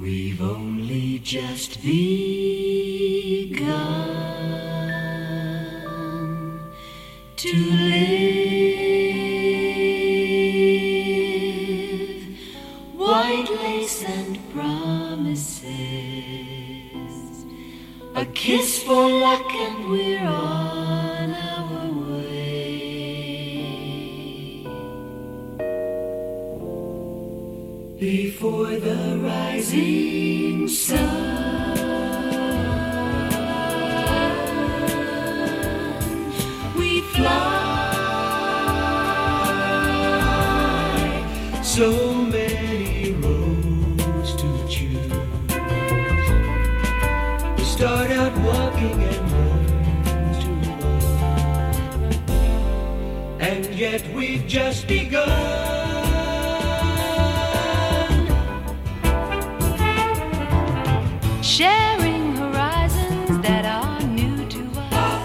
We've only just begun to live. White lace and promises, a kiss for luck and we're on our way. Before the rising sun, we fly. So many roads to choose. We start out walking and run to run, and yet we've just begun. Sharing horizons that are new to us,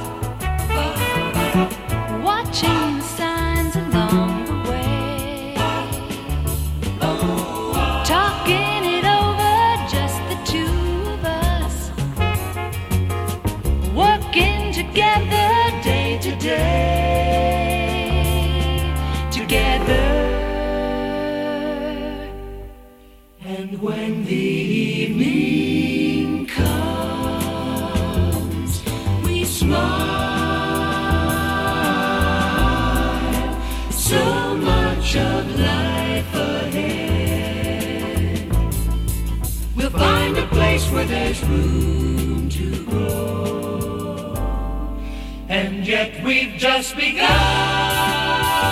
watching the signs along the way, talking it over, just the two of us, working together day to day, together. And when the evening comes, we smile. So much of life ahead. We'll find a place where there's room to grow, and yet we've just begun.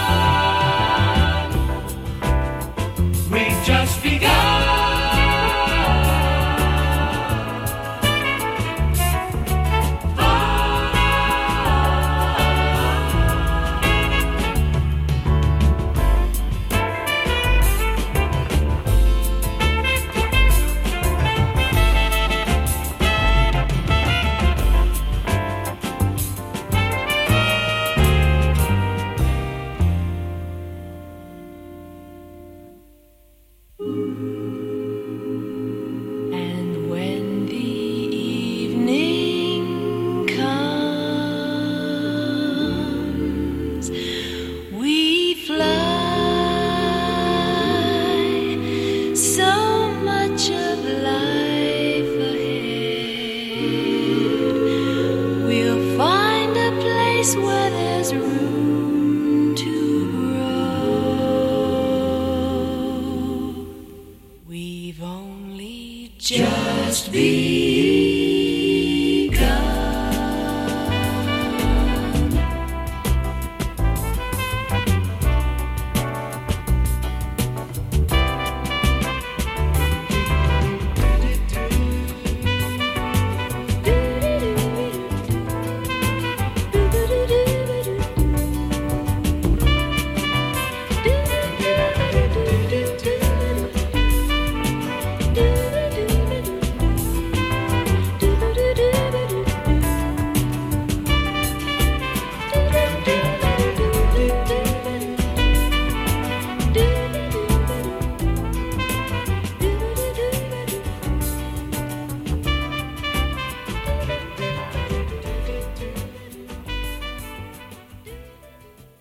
We've just begun. And when the evening comes, we fly. So much of life ahead. We'll find a place where there's room to grow. We've only just Just be